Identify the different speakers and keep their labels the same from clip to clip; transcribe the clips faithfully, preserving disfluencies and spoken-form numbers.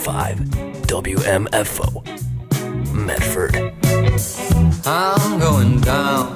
Speaker 1: five W M F O, Medford.
Speaker 2: I'm going down.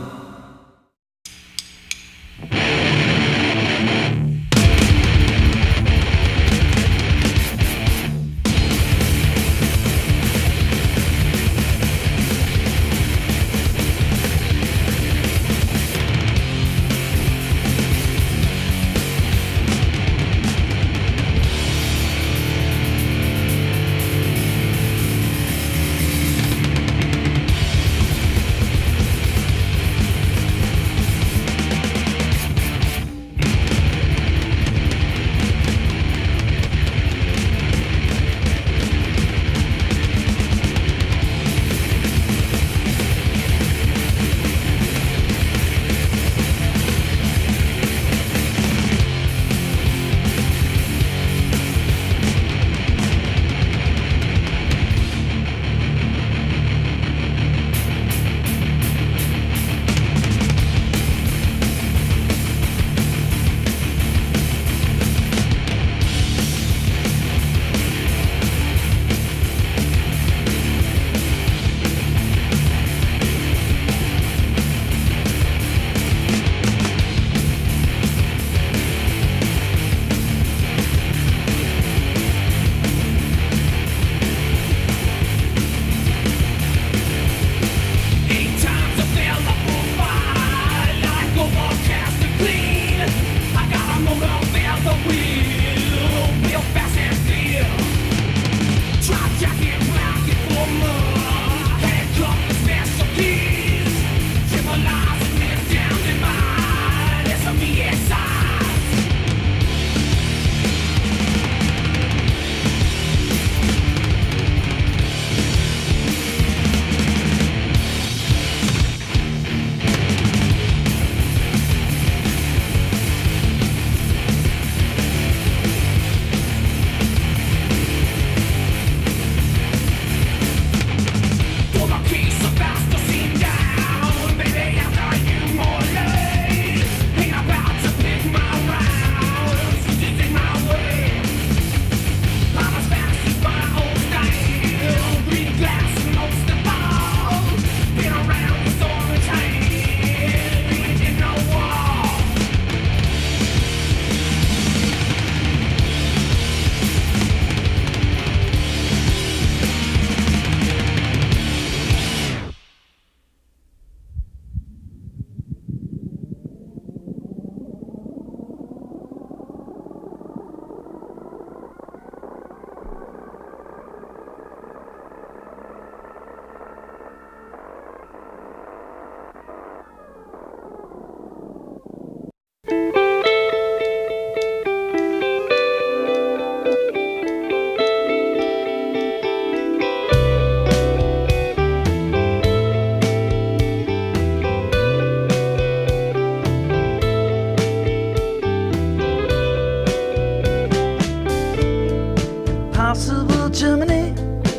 Speaker 3: Possible Germany,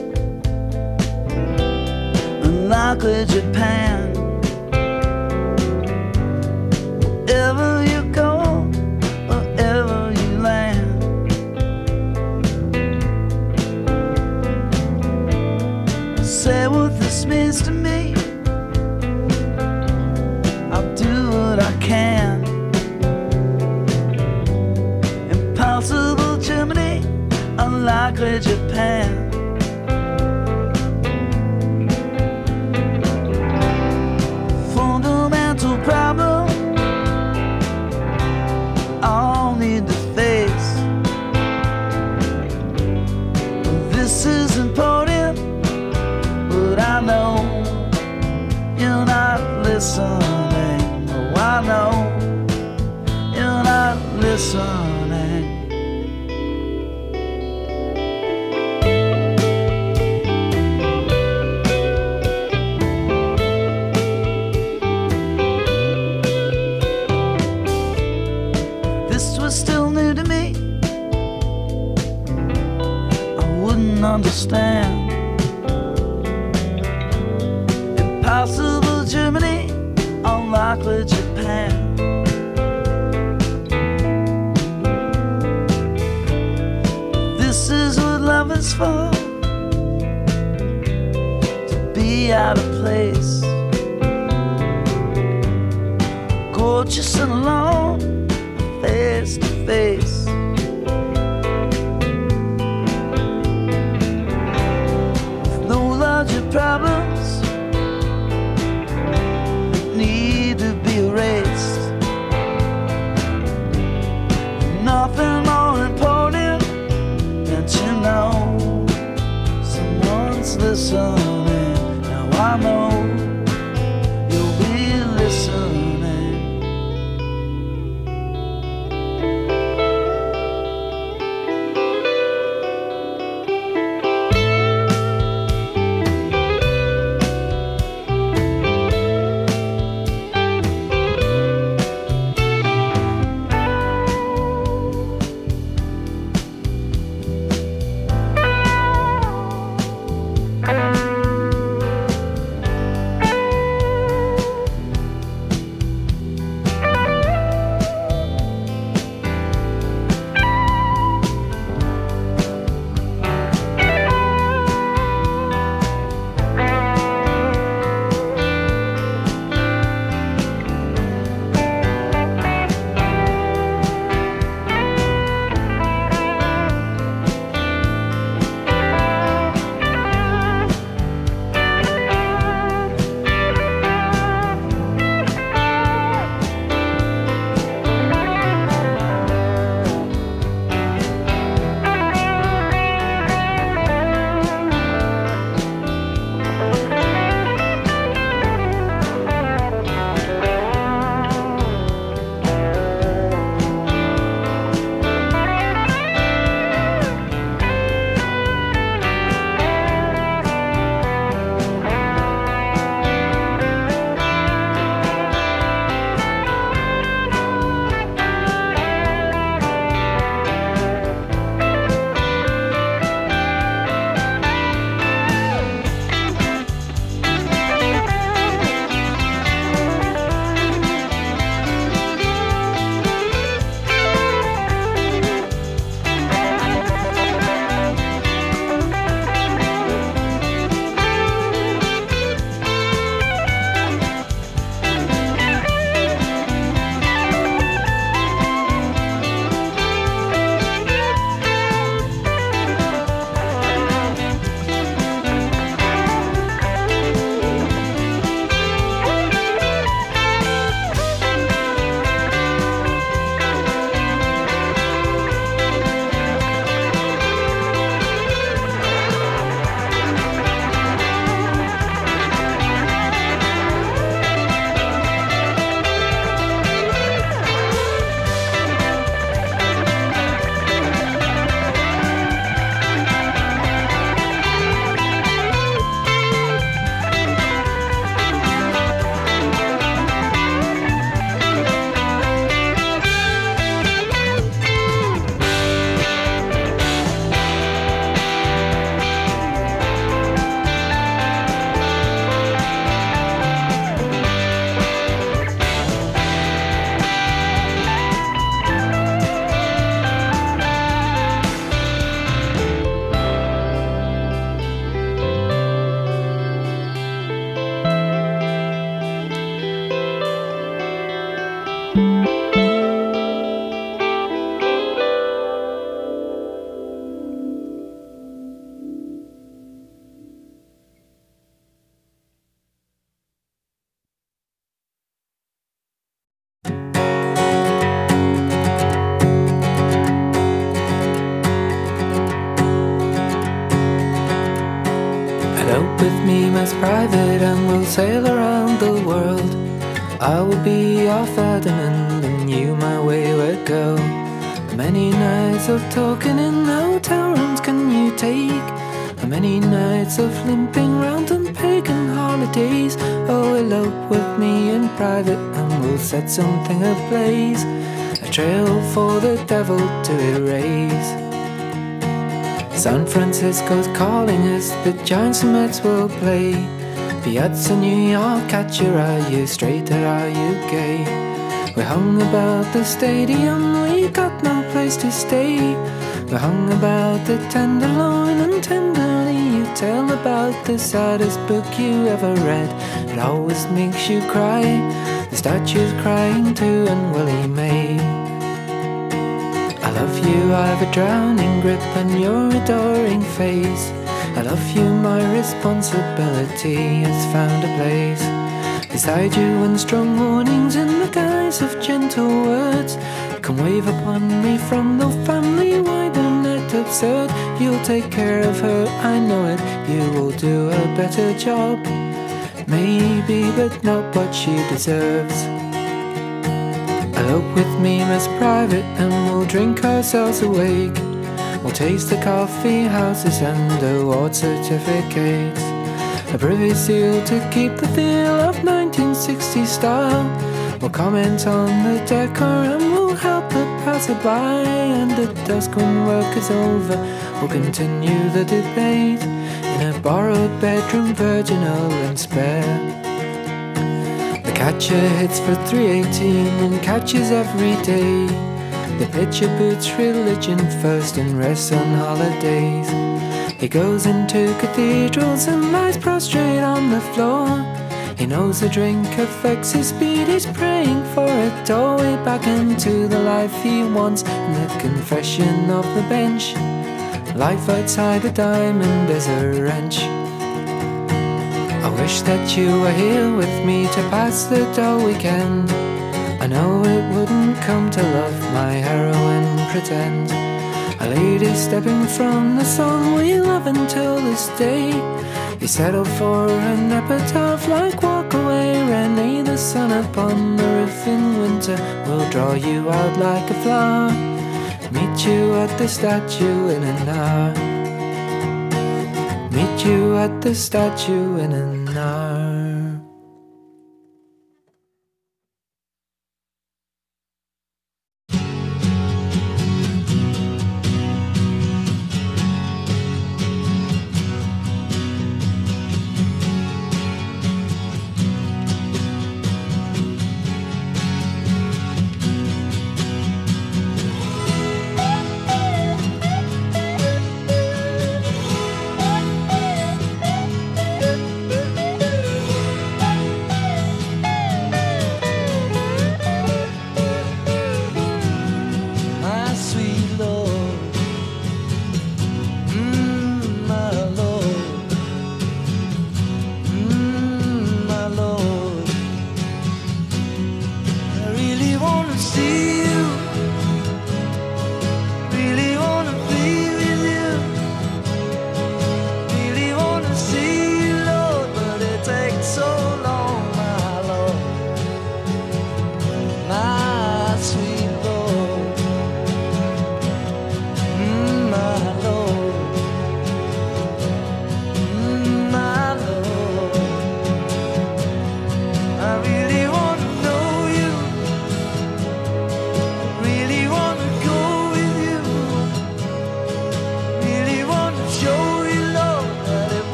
Speaker 3: unlikely Japan. Wherever you go, wherever you land, say what this means to me. I'll do what I can. Impossible Germany, unlikely Japan. Fundamental problem I'll need to face. This is important, but I know you're not listening. Oh, I know you're not listening. Still new to me, I wouldn't understand. Impossible Germany, unlikely Japan. This is what lovers fall to be out of place, gorgeous and alone, face to face. With no larger problems that need to be erased, nothing more important than to know someone's listening. Now I know you'll be listening.
Speaker 4: Private and we'll sail around the world. I will be your Ferdinand and you my wayward girl. How many nights of talking in hotel rooms can you take? How many nights of limping round on pagan holidays? Oh, elope with me in private and we'll set something ablaze, a trail for the devil to erase. San Francisco's calling us, the Giants and Mets will play. Piazza New York, catch your eye, you straight or are you gay? We hung about the stadium, we got no place to stay. We hung about the tenderloin, and tenderly you tell about the saddest book you ever read. It always makes you cry. The statue's crying too, and Willie May. I love you, I've a drowning grip on your adoring face. I love you, my responsibility has found a place beside you, and strong warnings in the guise of gentle words come wave upon me from the family wide and net absurd. You'll take care of her, I know it, you will do a better job, maybe, but not what she deserves. Elope with me, Miss Private, and we'll drink ourselves awake. We'll taste the coffee houses and award certificates, a privy seal to keep the feel of nineteen sixties style. We'll comment on the decor and we'll help the passerby, and at dusk when work is over we'll continue the debate in a borrowed bedroom, virginal and spare. The catcher hits for three eighteen and catches every day. The pitcher boots religion first and rests on holidays. He goes into cathedrals and lies prostrate on the floor. He knows the drink affects his speed. He's praying for a doorway back into the life he wants. In the confession of the bench, life outside a diamond is a wrench. I wish that you were here with me to pass the dull weekend. I know it wouldn't come to love my heroine pretend. A lady stepping from the song we love until this day. You settle for an epitaph like Walk Away, Renee. The sun upon the roof in winter will draw you out like a flower. Meet you at the statue in an hour. Meet you at the statue in an hour.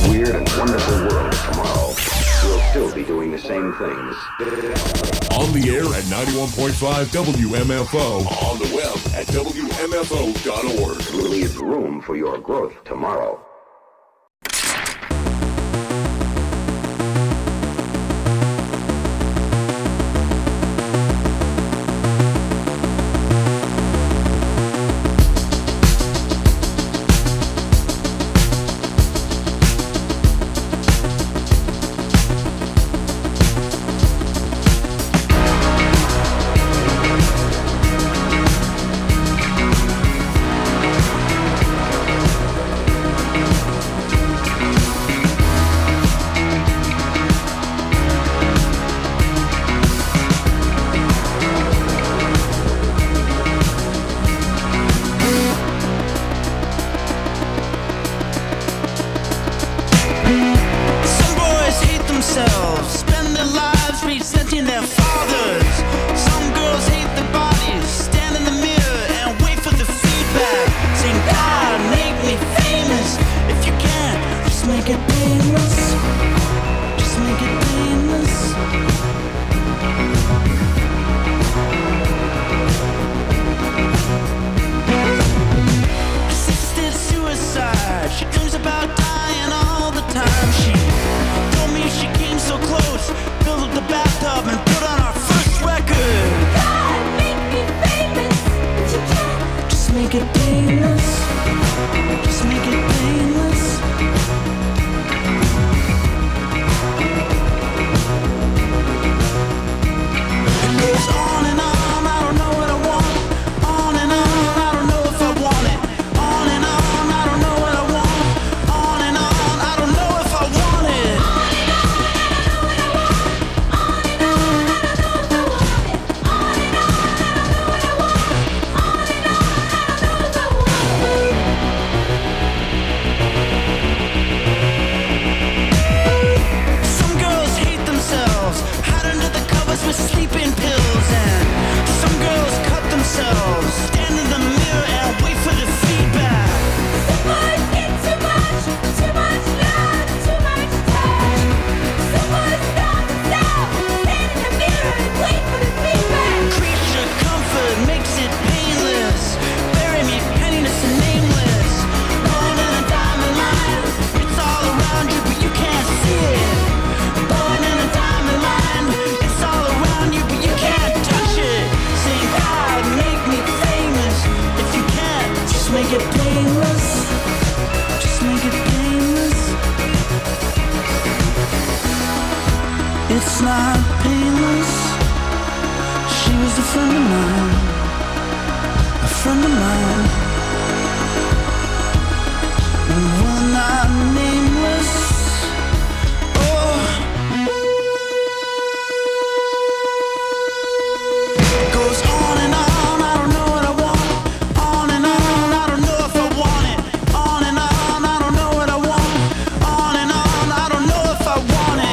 Speaker 5: weird and wonderful world tomorrow, we'll still be doing the same things.
Speaker 6: On the air at ninety-one point five W M F O. On the web at W M F O dot org.
Speaker 5: We'll leave room for your growth tomorrow.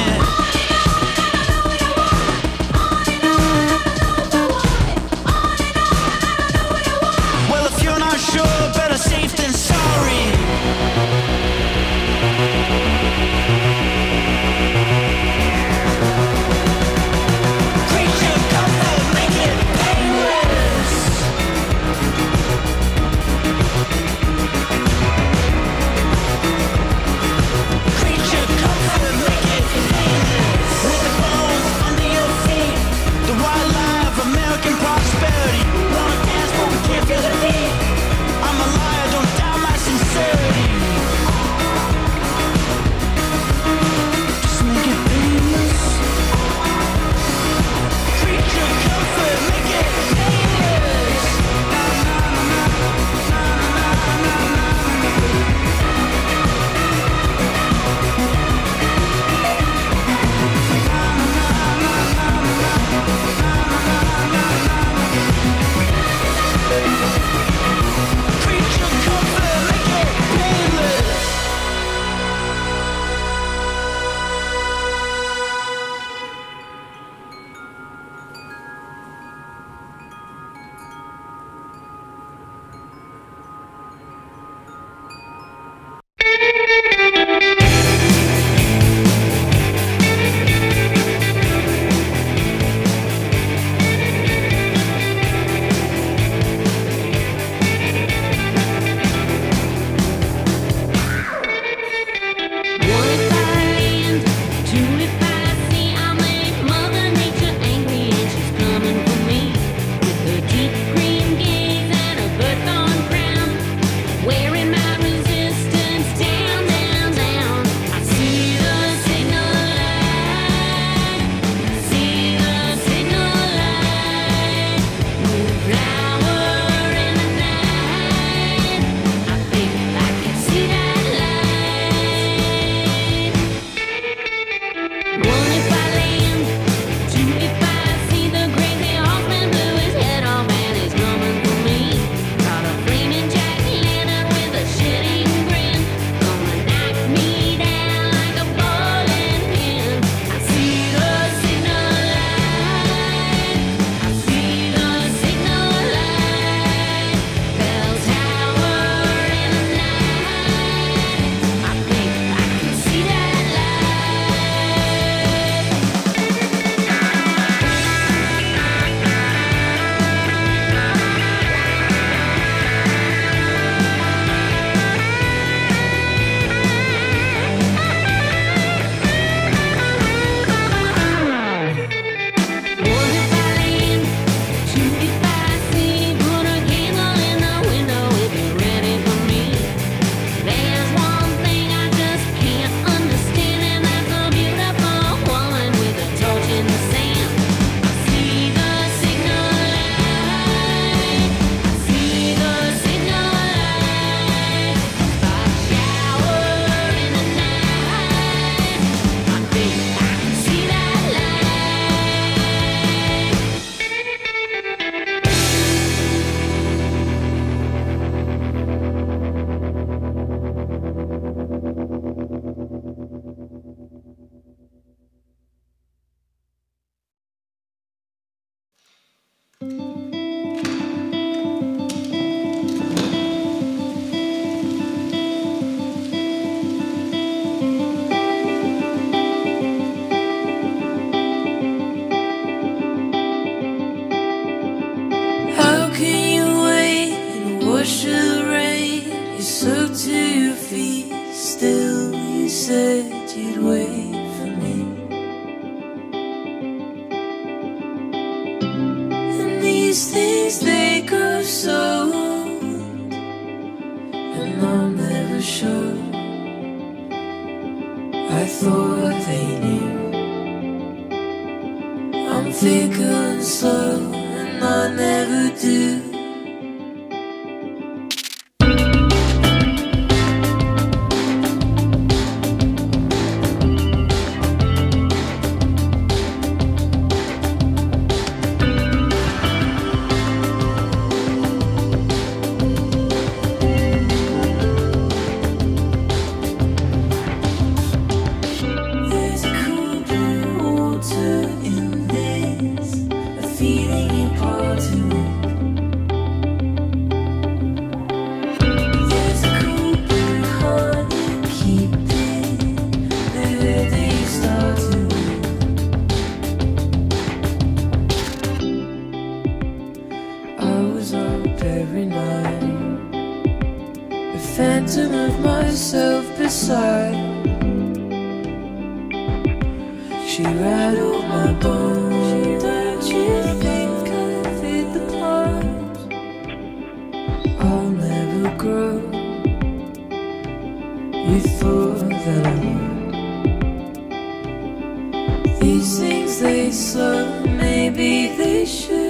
Speaker 7: I
Speaker 4: for sure. I thought they knew. I'm fickle and slow, and I never do. Phantom of myself beside. She rattled my bones. Don't you think I fit the part? I'll never grow. You thought that I would. These things they slow, maybe they should.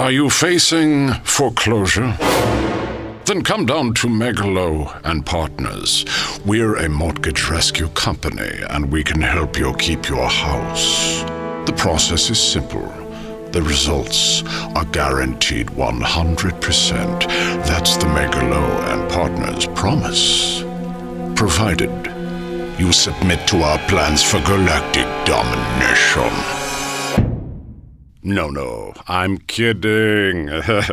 Speaker 7: Are you facing foreclosure? Then come down to Megalo and Partners. We're a mortgage rescue company, and we can help you keep your house. The process is simple. The results are guaranteed one hundred percent. That's the Megalo and Partners promise. Provided you submit to our plans for galactic domination. No, no, I'm kidding.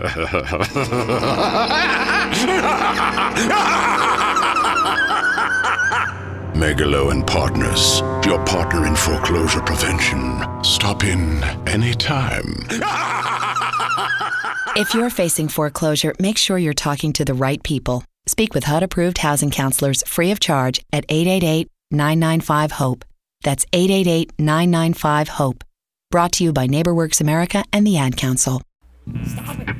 Speaker 7: Megalo and Partners, your partner in foreclosure prevention. Stop in anytime.
Speaker 8: If you're facing foreclosure, make sure you're talking to the right people. Speak with H U D-approved housing counselors free of charge at eight eight eight, nine nine five, HOPE. That's eight eight eight, nine nine five, HOPE. Brought to you by NeighborWorks America and the Ad Council. Stop it.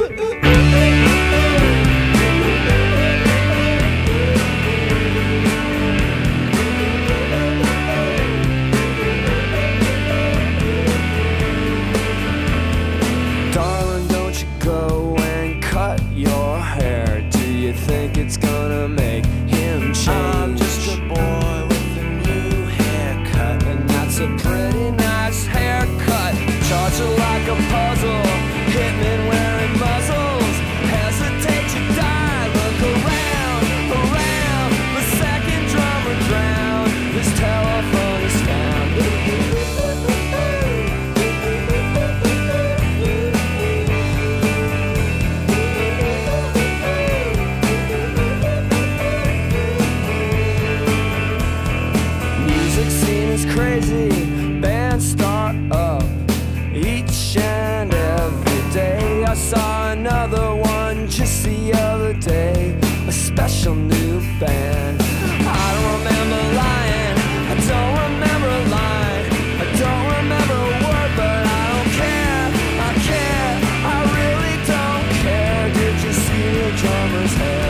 Speaker 3: Darling, don't you go and cut your hair. Do you think it's gonna make him change? I'm just a boy with a new haircut, and that's a pretty nice haircut. Charge it like a puzzle, hitmen wearing muzzles. Hesitate to die, look around, around. The second drummer drowned, his telephone is found. Music scene is crazy, bands start up each and every day. I saw another one just the other day, a special new band. I don't remember lying, I don't remember a line, I don't remember a word, but I don't care, I care, I really don't care. Did you see the drummer's hair?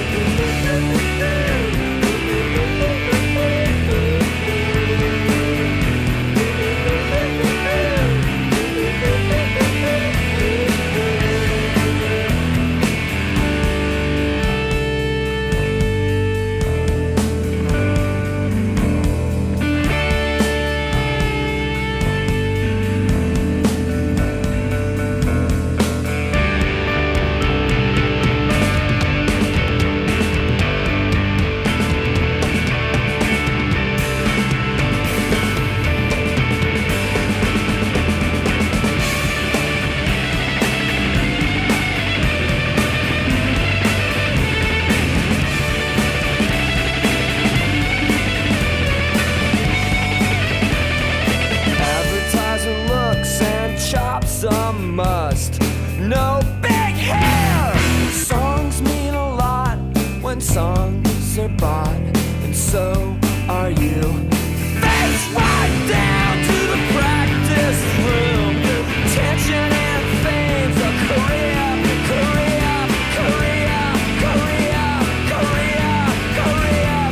Speaker 3: Must no big hair. Songs mean a lot when songs are bought, and so are you. Face right down to the practice room. Tension and fame's a career, career, career, career, career,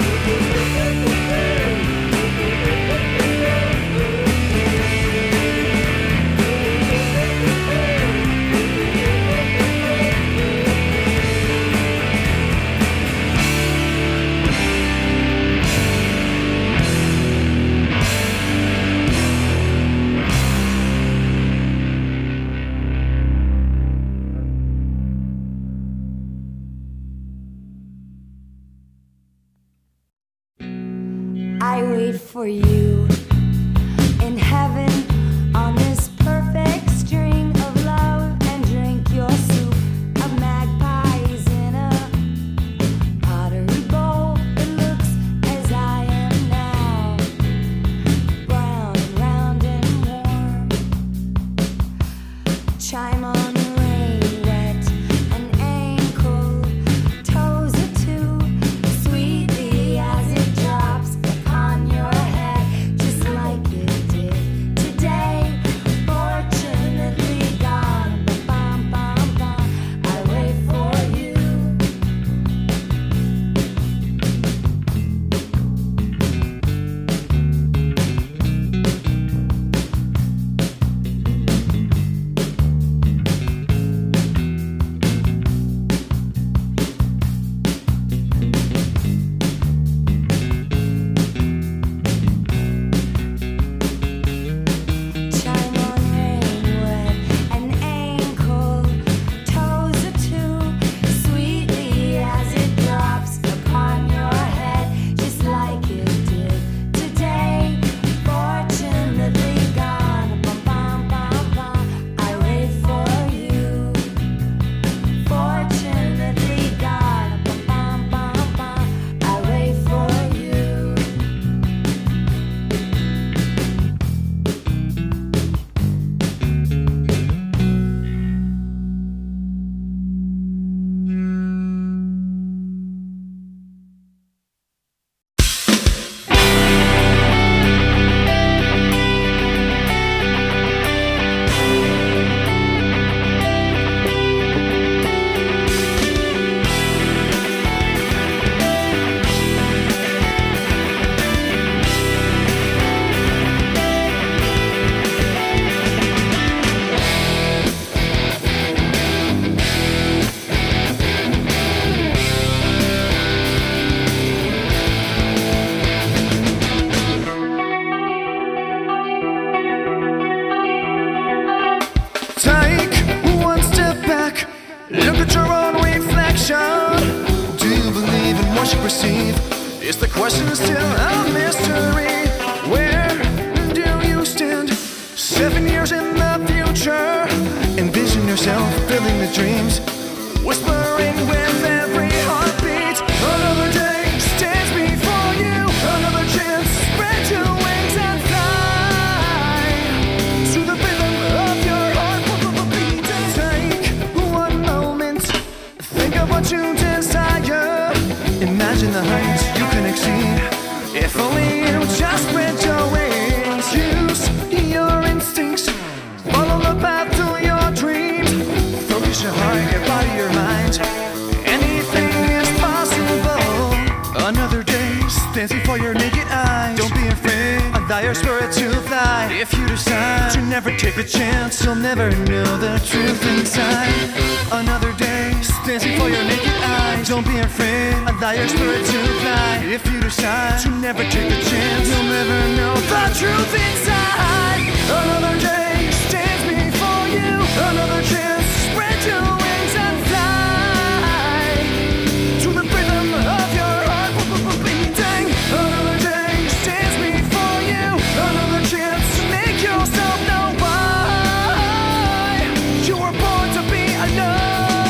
Speaker 9: I wait for you in heaven on this perfect string of love, and drink your soup of magpies in a pottery bowl that looks as I am now, brown and round and warm. Chime on the rain, wet and ankle, toes are too sweetly as it drops upon your head. Just
Speaker 3: you desire. Imagine the heights you can exceed. If only you just spread your wings. Use your instincts. Follow the path to your dreams. Focus your heart, your body, your mind. Anything is possible. Another day stands before your naked eyes. Don't be afraid, allow your spirit to fly. If you decide to never take a chance, you'll never know the truth inside. Another day stands before your naked eyes. Don't be afraid, allow your spirit to fly. If you decide to never take a chance, you'll never know the truth inside. Another day stands before you. Another chance, spread your wings and fly to the rhythm of your heart beating. Another day stands before you. Another chance to make yourself know why you were born to be alone.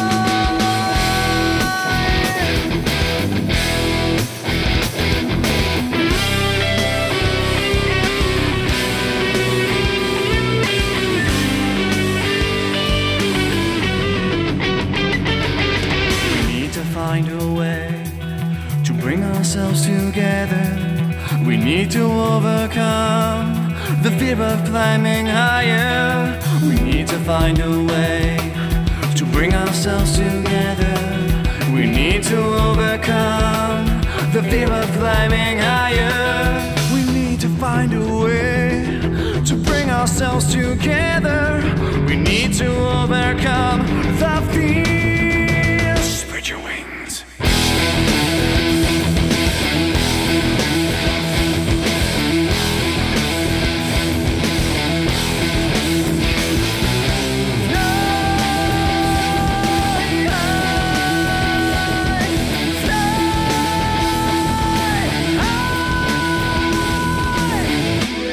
Speaker 3: Find a way to bring ourselves together. We need to overcome the fear of climbing higher. We need to find a way to bring ourselves together. We need to overcome the fear of climbing higher. We need to find a way to bring ourselves together. We need to overcome the fear. Spread your wings.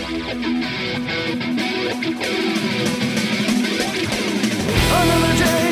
Speaker 3: Another day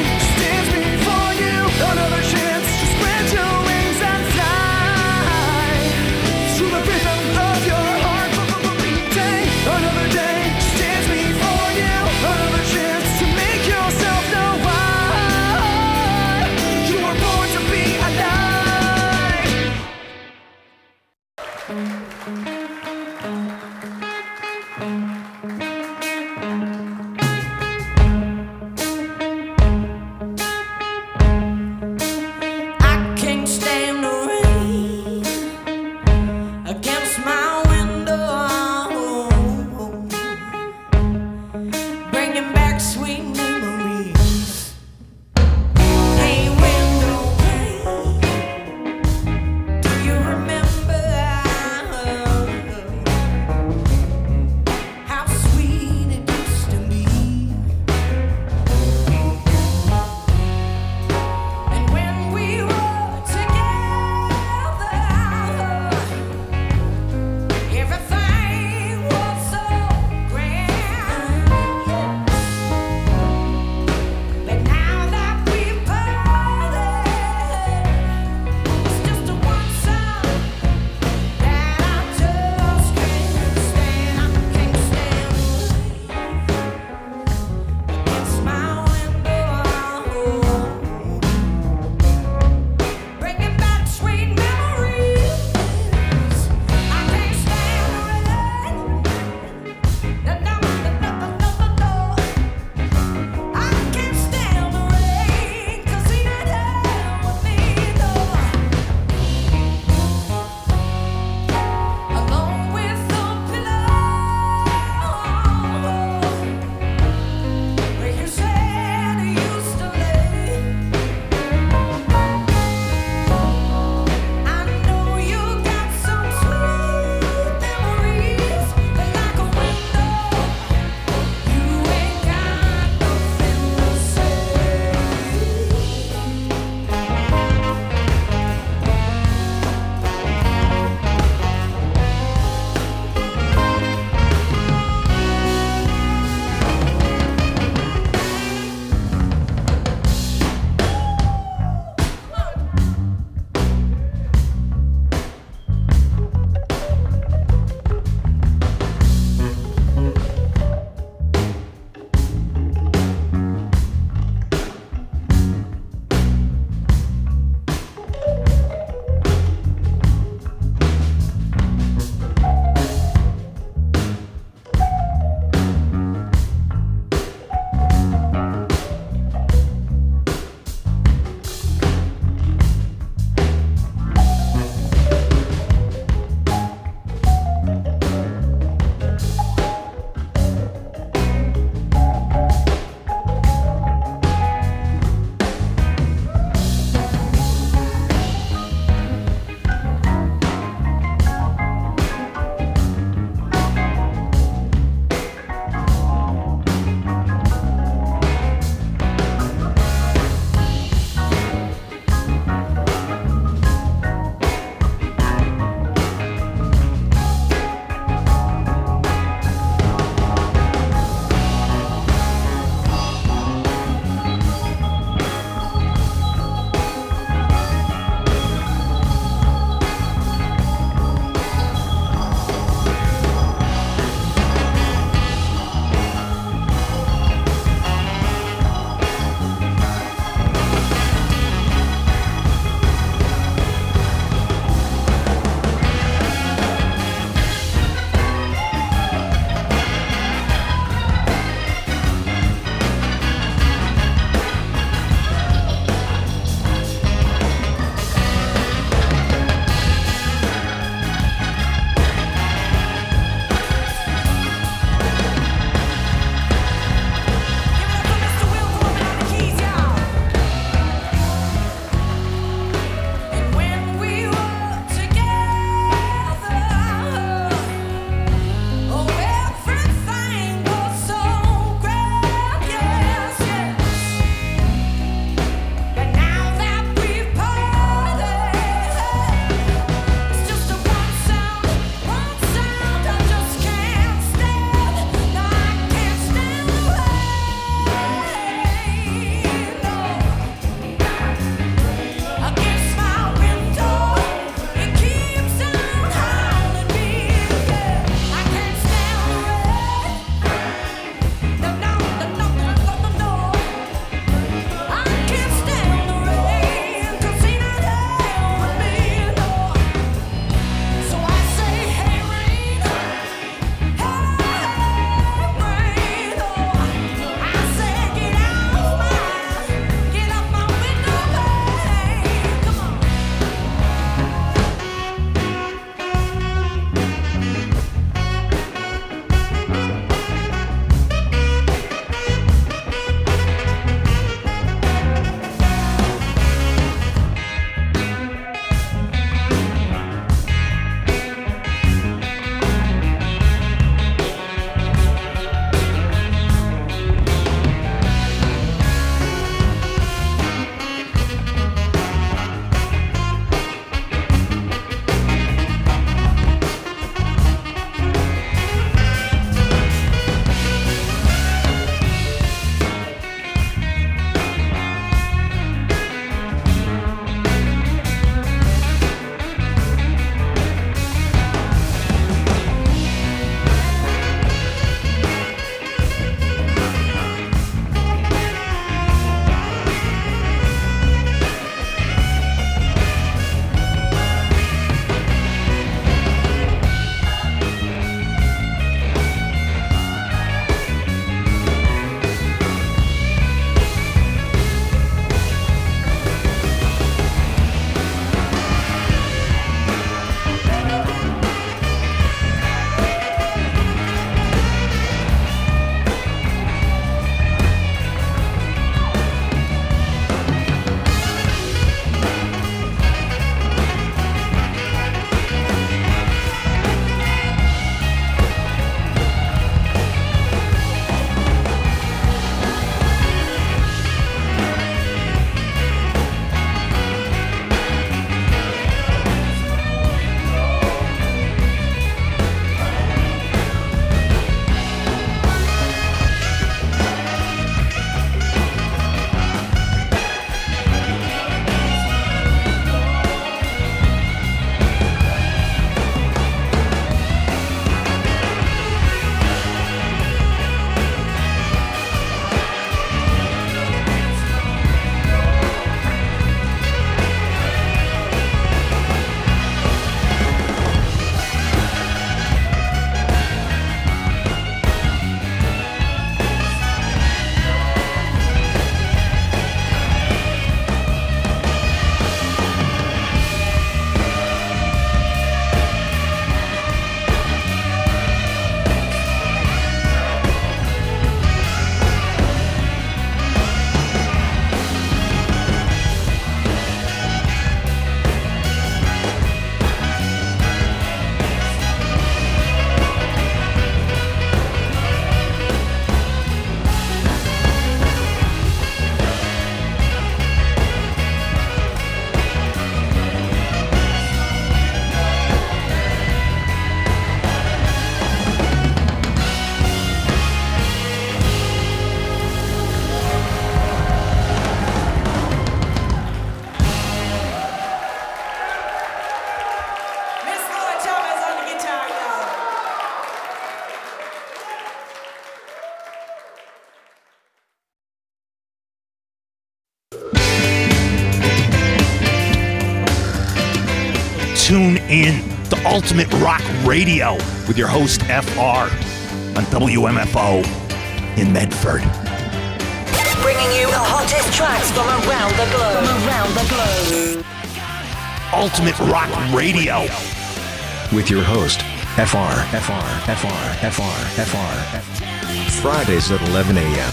Speaker 10: tune in to Ultimate Rock Radio with your host, F R, on W M F O in Medford.
Speaker 11: Bringing you the hottest tracks from around the globe. From around the globe.
Speaker 10: Ultimate Rock Radio
Speaker 12: with your host, F R, F R, F R, F R, F R, F R. Fridays at eleven a.m.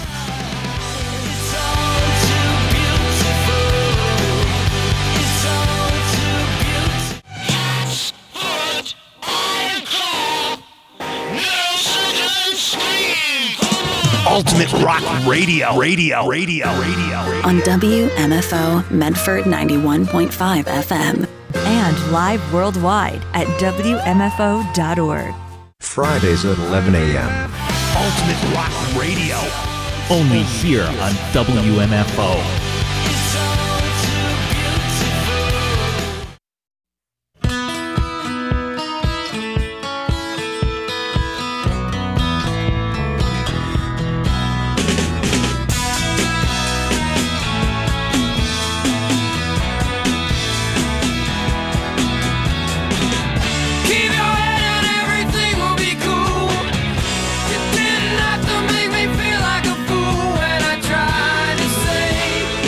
Speaker 10: Ultimate Rock Radio, Radio, Radio, Radio, Radio.
Speaker 13: On W M F O Medford ninety-one point five F M.
Speaker 14: And live worldwide at W M F O dot org.
Speaker 12: Fridays at eleven a.m.
Speaker 10: Ultimate Rock Radio.
Speaker 15: Only here on W M F O.
Speaker 3: Make me feel like a fool when I try to say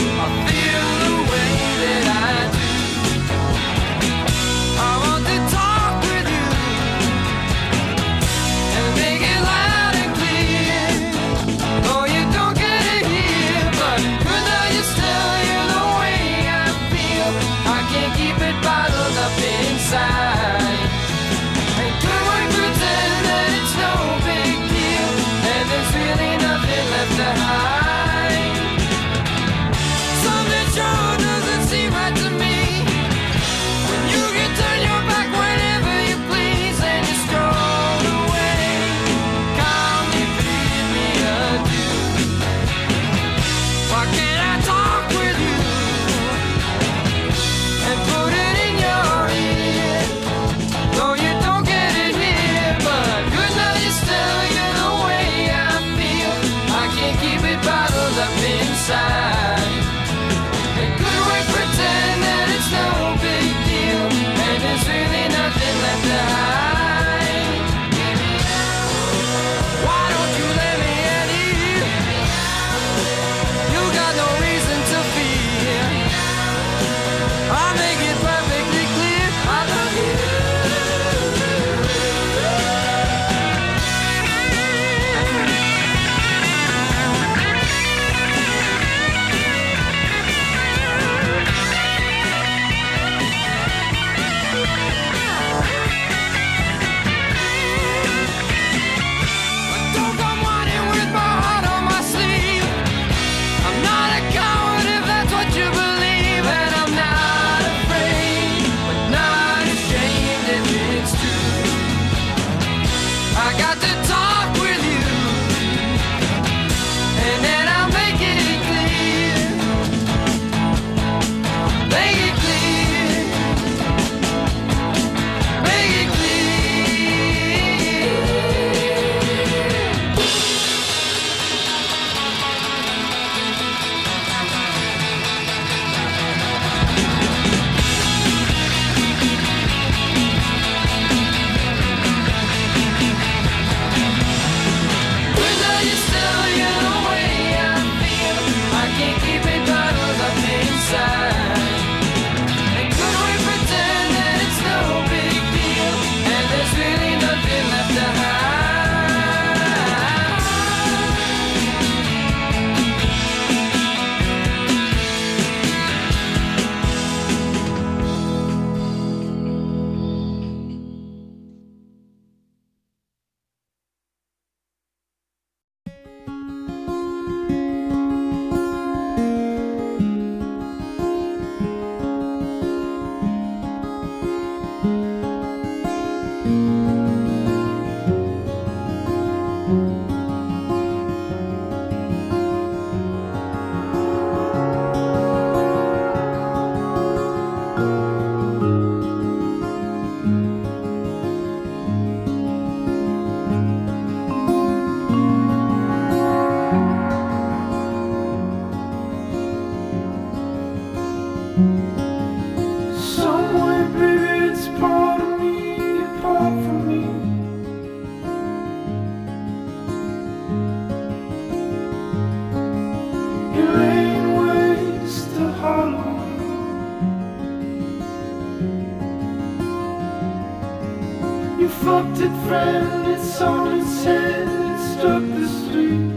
Speaker 3: You fucked it, friend, it's on its head, it struck the street.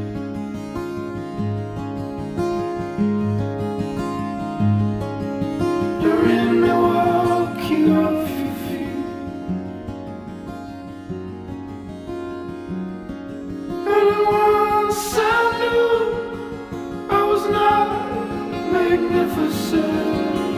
Speaker 3: You're in Milwaukee off your feet. And once I knew I was not magnificent.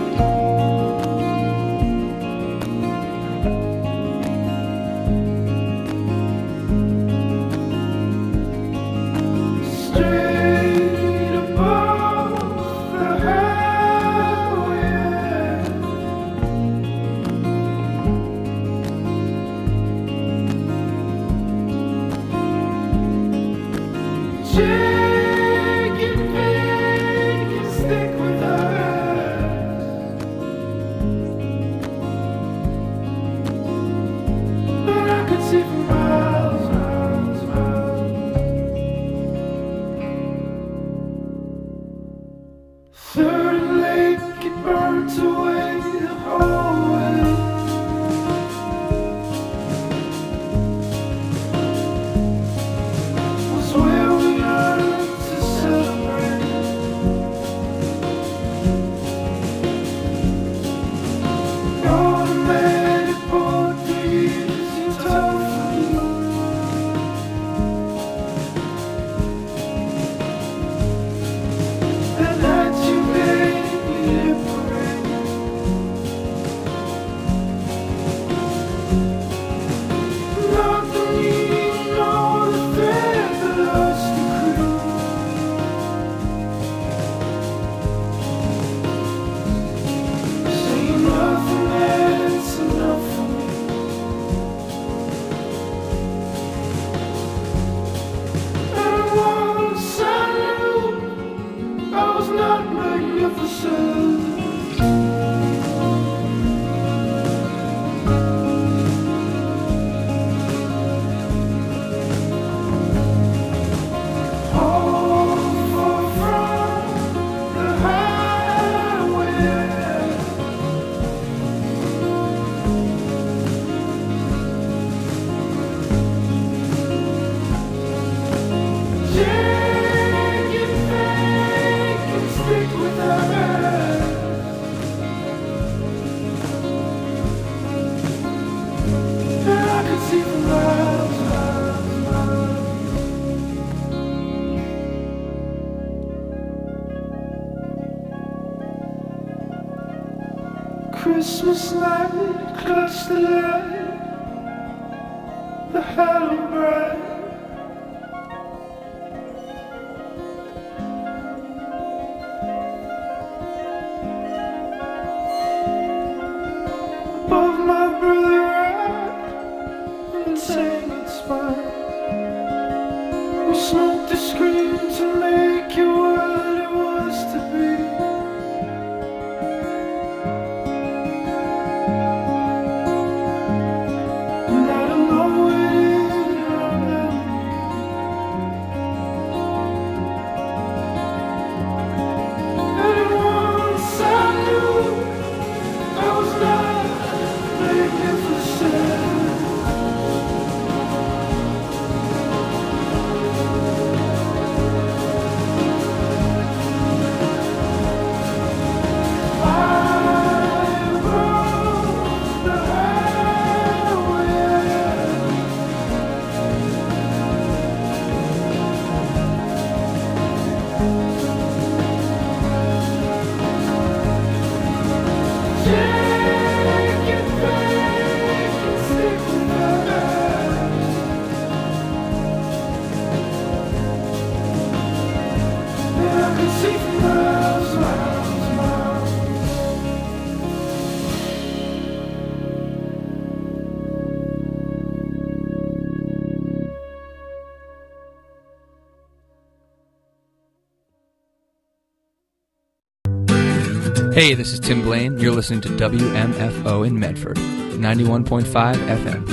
Speaker 3: Christmas light, clutch the light, the hollow bright. Above my brother right, and saying it's fine. We smoked the screen to make you what it was to be.
Speaker 16: Hey, this is Tim Blaine. You're listening to W M F O in Medford, ninety-one point five F M.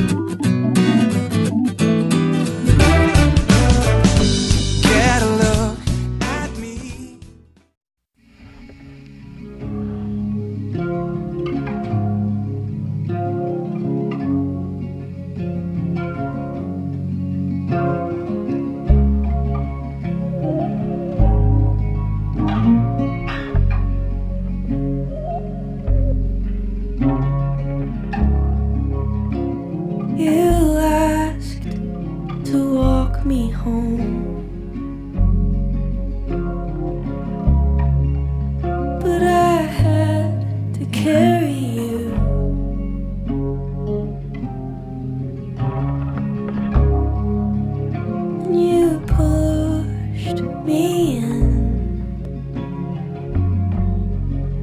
Speaker 3: Get a look at me.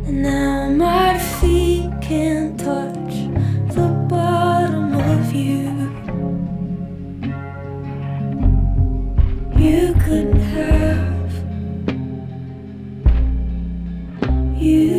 Speaker 17: And now my feet can't touch the bottom of you. You couldn't have. You